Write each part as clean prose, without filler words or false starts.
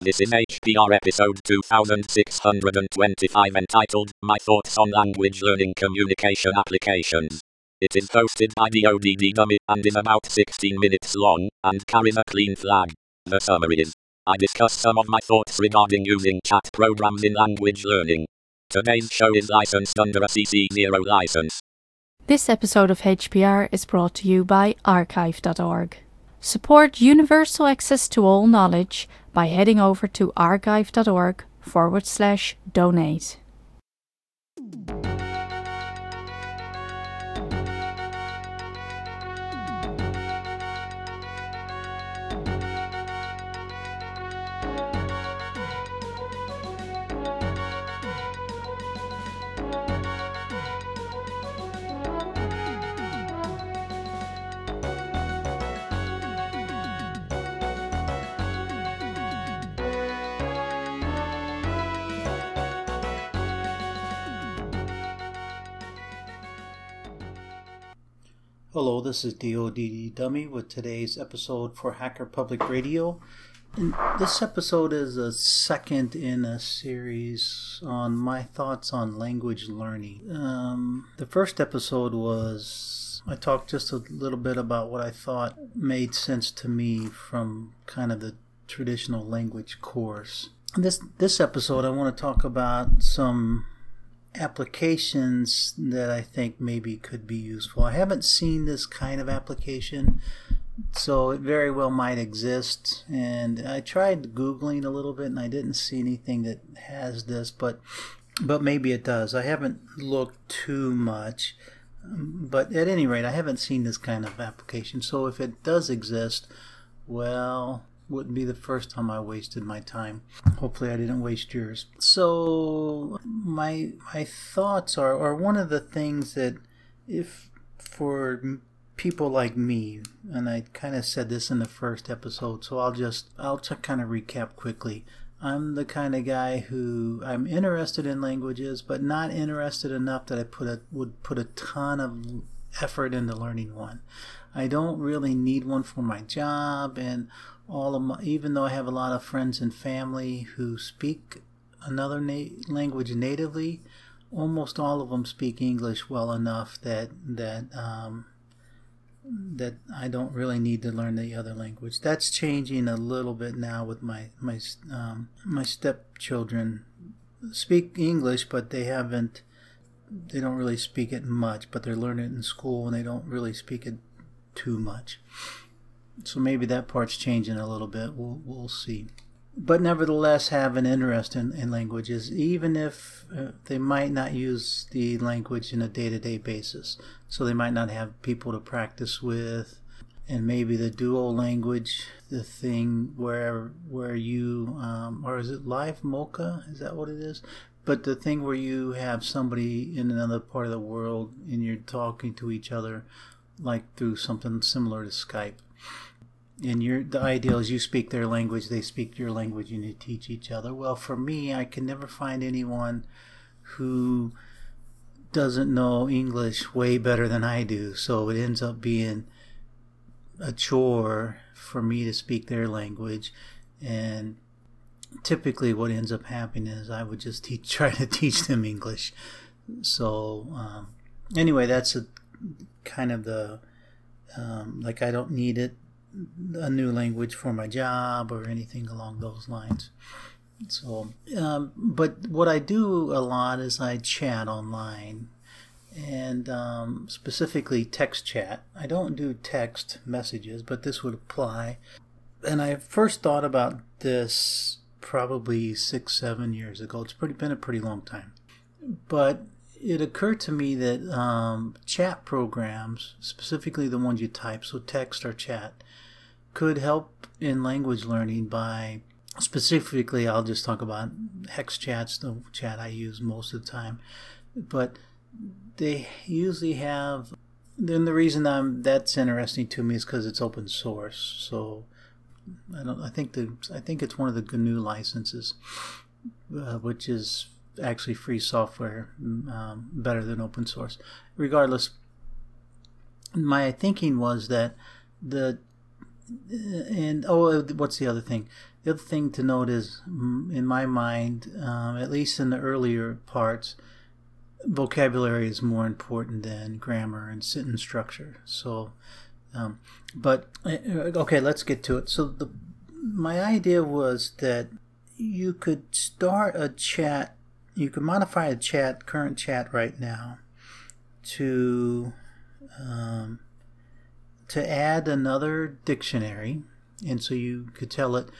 This is HPR episode 2625 entitled My Thoughts on Language Learning Communication Applications. It is hosted by the ODD Dummy and is about 16 minutes long and carries a clean flag. The summary is, I discuss some of my thoughts regarding using chat programs in language learning. Today's show is licensed under a CC0 license. This episode of HPR is brought to you by archive.org. Support universal access to all knowledge by heading over to archive.org/donate. Hello, this is the ODD Dummy with today's episode for Hacker Public Radio. And this episode is a second in a series on my thoughts on language learning. The first episode was, I talked just a little bit about what I thought made sense to me from kind of the traditional language course. This episode I want to talk about some applications that I think maybe could be useful. I haven't seen this kind of application, so it very well might exist, and I tried Googling a little bit and I didn't see anything that has this, but maybe it does. I haven't looked too much, but at any rate I haven't seen this kind of application, so if it does exist, well, wouldn't be the first time I wasted my time. Hopefully I didn't waste yours. So my thoughts are one of the things that, if for people like me, and I kind of said this in the first episode, so I'll kind of recap quickly. I'm the kind of guy who I'm interested in languages, but not interested enough that I would put a ton of effort into learning one. I don't really need one for my job, and even though I have a lot of friends and family who speak another language natively, almost all of them speak English well enough that I don't really need to learn the other language. That's changing a little bit now with my stepchildren. Speak English, but they don't really speak it much, but they're learning it in school and they don't really speak it too much. So maybe that part's changing a little bit. We'll see. But nevertheless have an interest in languages, even if they might not use the language in a day-to-day basis. So they might not have people to practice with. And maybe the dual language, the thing where you, or is it Live Mocha? Is that what it is? But the thing where you have somebody in another part of the world and you're talking to each other like through something similar to Skype. And the ideal is you speak their language, they speak your language, and you teach each other. Well, for me, I can never find anyone who doesn't know English way better than I do. So it ends up being a chore for me to speak their language. And typically what ends up happening is I would just try to teach them English. So anyway, that's a kind of the, like I don't need a new language for my job or anything along those lines. So, but what I do a lot is I chat online, and specifically text chat. I don't do text messages, but this would apply. And I first thought about this probably 6-7 years ago. It's been a pretty long time. But it occurred to me that chat programs, specifically the ones you type, so text or chat, could help in language learning by, specifically I'll just talk about hex chats, the chat I use most of the time, but they usually have, then the reason that's interesting to me is because it's open source. So I think it's one of the GNU licenses, which is actually free software, better than open source. Regardless, my thinking was that what's the other thing? the other thing to note is, in my mind, at least in the earlier parts, vocabulary is more important than grammar and sentence structure. So, okay, let's get to it. So my idea was that you could start a chat, you could modify a current chat right now to add another dictionary. And so you could tell it,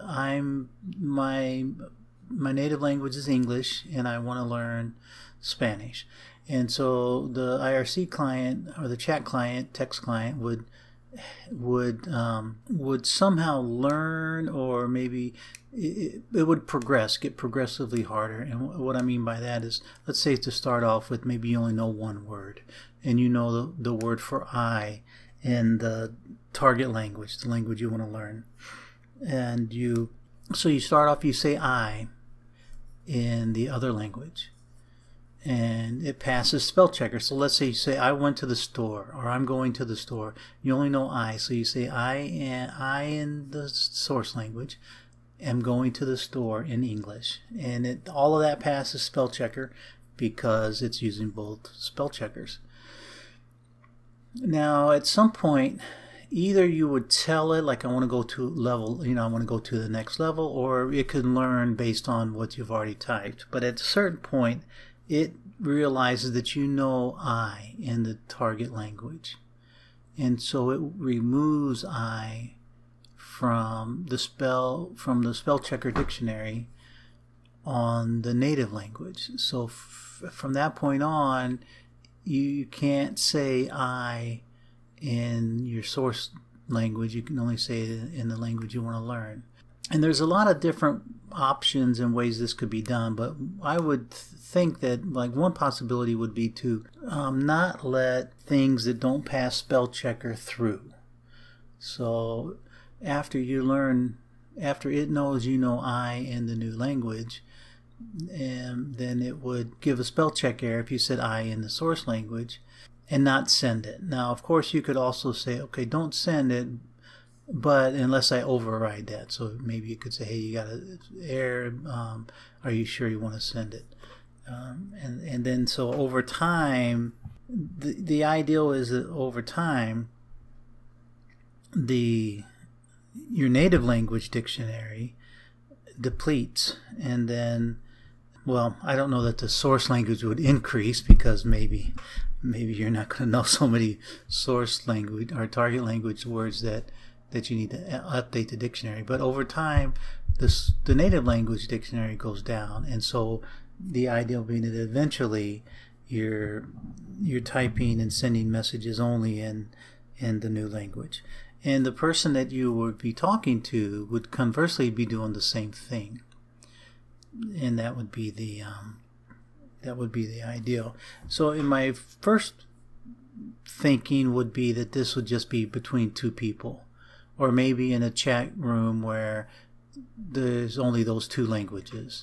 my native language is English and I want to learn Spanish. And so the IRC client or the chat client, text client would somehow learn, or maybe it would get progressively harder. And what I mean by that is, let's say to start off with, maybe you only know one word, and you know the word for I in the target language, the language you want to learn. And so you start off, you say I in the other language, and it passes spell checker. So let's say you say I went to the store, or I'm going to the store. You only know I, so you say I in the source language am going to the store in English, and all of that passes spell checker because it's using both spell checkers. Now at some point, either you would tell it, like, I want to go to level, I want to go to the next level, or it could learn based on what you've already typed. But at a certain point, it realizes that you know I in the target language. And so it removes I from the spell checker dictionary on the native language. So from that point on, you can't say I in your source language. You can only say it in the language you want to learn. And there's a lot of different options and ways this could be done, but I would think that, like, one possibility would be to not let things that don't pass spell checker through. So after it knows you know I in the new language, and then it would give a spell check error if you said I in the source language, and not send it. Now, of course, you could also say, okay, don't send it, but unless I override that. So maybe you could say, hey, you got an error. Are you sure you want to send it? And then so over time, the ideal is that over time, your native language dictionary depletes, and then, well, I don't know that the source language would increase, because maybe you're not going to know so many source language or target language words that you need to update the dictionary. But over time, the native language dictionary goes down, and so the ideal being that eventually you're typing and sending messages only in the new language. And the person that you would be talking to would conversely be doing the same thing, and that would be the ideal. So in my first thinking would be that this would just be between two people, or maybe in a chat room where there's only those two languages.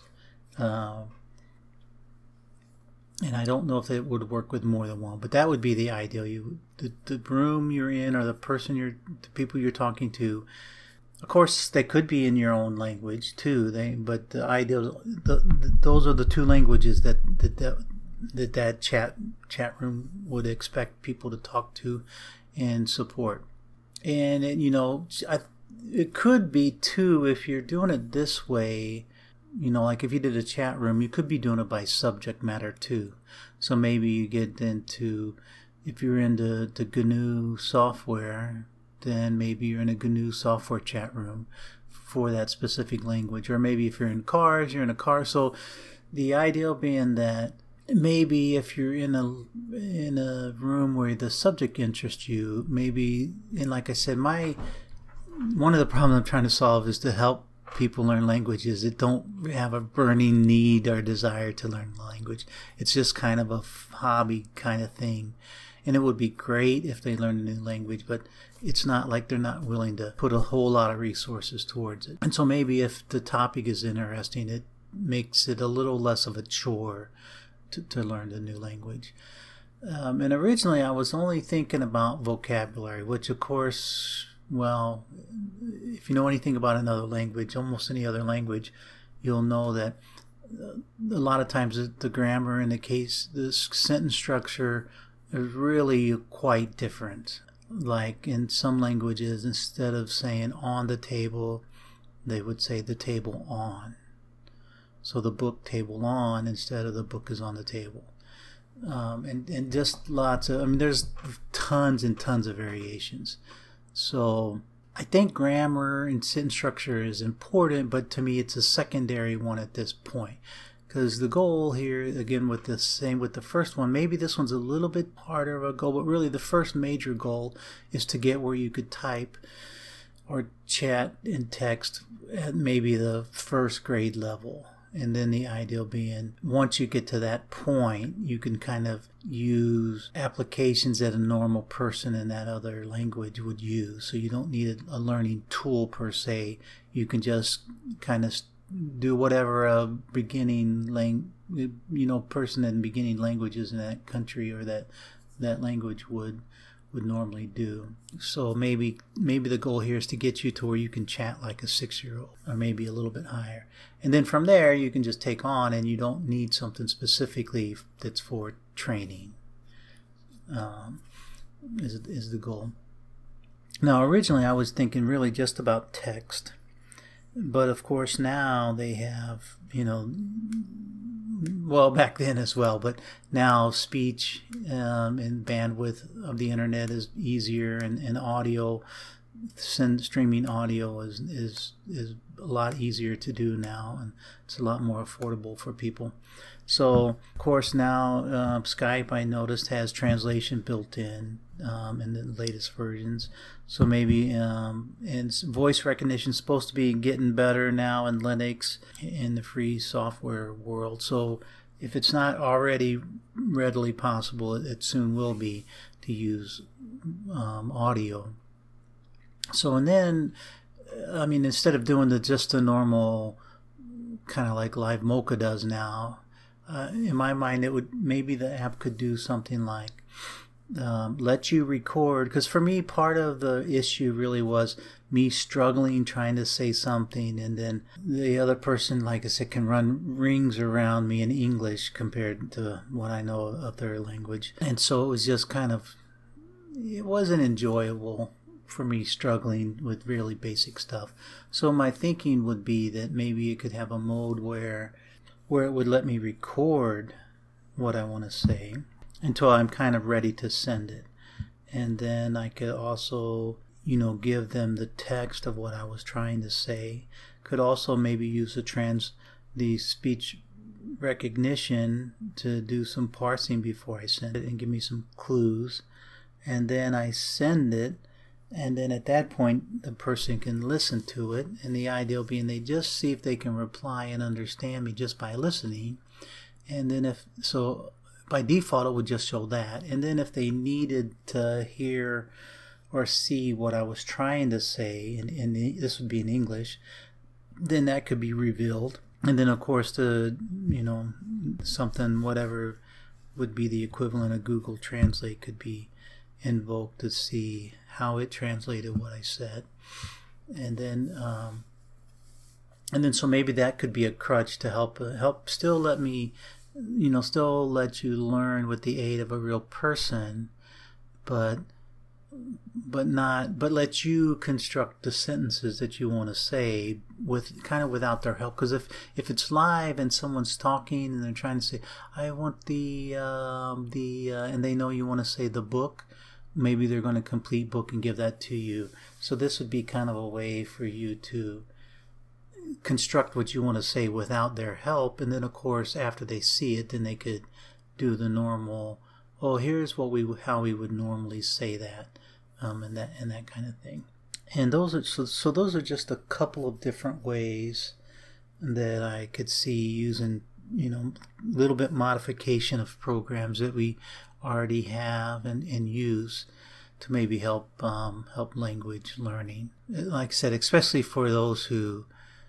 And I don't know if it would work with more than one, but that would be the ideal. The room you're in, or the people you're talking to, of course, they could be in your own language too. But the ideal, those are the two languages that chat room would expect people to talk to and support. And it could be too, if you're doing it this way. Like if you did a chat room, you could be doing it by subject matter too. So maybe you get into, if you're into the GNU software, then maybe you're in a GNU software chat room for that specific language. Or maybe if you're in cars, you're in a car. So the ideal being that maybe if you're in a room where the subject interests you, maybe, and like I said, one of the problems I'm trying to solve is to help people learn languages that don't have a burning need or desire to learn the language. It's just kind of a hobby kind of thing. And it would be great if they learn a new language, but it's not like they're not willing to put a whole lot of resources towards it. And so maybe if the topic is interesting, it makes it a little less of a chore to learn the new language. And originally I was only thinking about vocabulary, which of course well, if you know anything about another language, almost any other language, you'll know that a lot of times the grammar in the case, the sentence structure is really quite different. Like in some languages, instead of saying on the table, they would say the table on. So the book table on instead of the book is on the table. And just lots of, there's tons and tons of variations. So I think grammar and sentence structure is important, but to me it's a secondary one at this point. Because the goal here, again, with the same with the first one, maybe this one's a little bit harder of a goal, but really the first major goal is to get where you could type or chat in text at maybe the first grade level. And then the ideal being, once you get to that point, you can kind of use applications that a normal person in that other language would use. So you don't need a learning tool per se. You can just kind of do whatever a beginning person in beginning languages in that country or that language would normally do. So maybe the goal here is to get you to where you can chat like a 6-year-old or maybe a little bit higher. And then from there you can just take on, and you don't need something specifically that's for training is the goal. Now originally I was thinking really just about text, but of course now they have, well, back then as well, but now speech and bandwidth of the internet is easier, and audio, streaming audio is a lot easier to do now, and it's a lot more affordable for people. So of course now Skype, I noticed, has translation built in the latest versions. So maybe and voice recognition is supposed to be getting better now in Linux, in the free software world. So if it's not already readily possible, it soon will be to use audio. So, and then instead of doing just the normal kind of like Live Mocha does now, in my mind maybe the app could do something like let you record, because for me part of the issue really was me struggling trying to say something, and then the other person, like I said, can run rings around me in English compared to what I know of their language. And so it was just it wasn't enjoyable for me, struggling with really basic stuff. So my thinking would be that maybe you could have a mode where it would let me record what I want to say until I'm kind of ready to send it. And then I could also, give them the text of what I was trying to say. Could also maybe use the speech recognition to do some parsing before I send it and give me some clues. And then I send it, and then at that point the person can listen to it, and the ideal being they just see if they can reply and understand me just by listening. And then by default it would just show that. And then if they needed to hear or see what I was trying to say, and this would be in English, then that could be revealed. And then of course something, whatever would be the equivalent of Google Translate, could be invoked to see how it translated what I said. And then so maybe that could be a crutch to help still let me, still let you learn with the aid of a real person, but let you construct the sentences that you want to say without their help. Because if it's live and someone's talking and they're trying to say, I want and they know you want to say the book, maybe they're going to complete book and give that to you. So this would be kind of a way for you to construct what you want to say without their help. And then of course after they see it, then they could do the normal, here's how we would normally say that, and that kind of thing. And those are those are just a couple of different ways that I could see using, little bit modification of programs that we already have and use to maybe help language learning. Like I said, especially for those who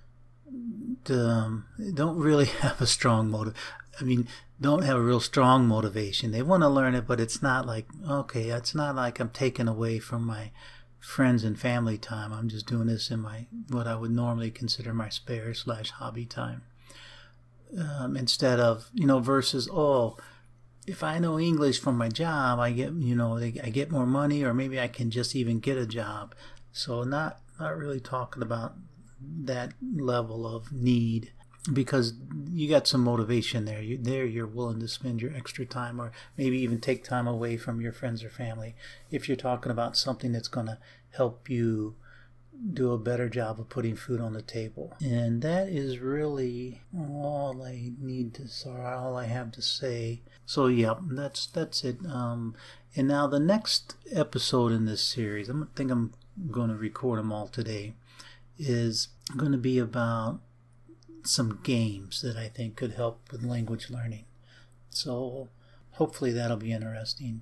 don't really have a strong don't have a real strong motivation. They want to learn it, but it's not like, it's not like I'm taking away from my friends and family time. I'm just doing this in my what I would normally consider my spare/hobby time. Instead of, versus, if I know English from my job, I get more money, or maybe I can just even get a job. So not really talking about that level of need, because you got some motivation there. You're willing to spend your extra time, or maybe even take time away from your friends or family, if you're talking about something that's going to help you do a better job of putting food on the table. And that is really all I have to say. So yeah, that's it. And now the next episode in this series, I think I'm going to record them all today, is going to be about some games that I think could help with language learning. So hopefully that'll be interesting.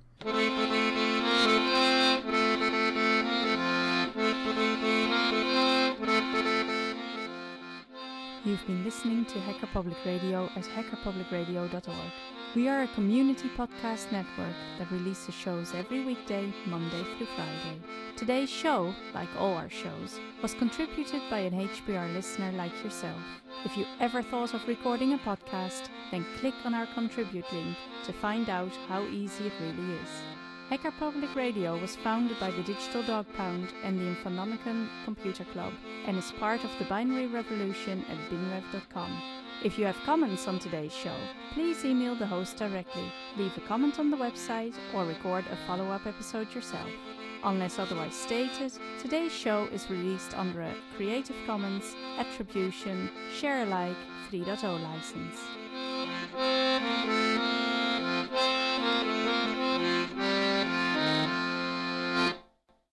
You've been listening to Hacker Public Radio at hackerpublicradio.org. We are a community podcast network that releases shows every weekday, Monday through Friday. Today's show, like all our shows, was contributed by an HPR listener like yourself. If you ever thought of recording a podcast, then click on our contribute link to find out how easy it really is. Hacker Public Radio was founded by the Digital Dog Pound and the Infonomicon Computer Club, and is part of the binary revolution at binrev.com. If you have comments on today's show, please email the host directly, leave a comment on the website, or record a follow-up episode yourself. Unless otherwise stated, today's show is released under a Creative Commons Attribution Share Alike 3.0 license.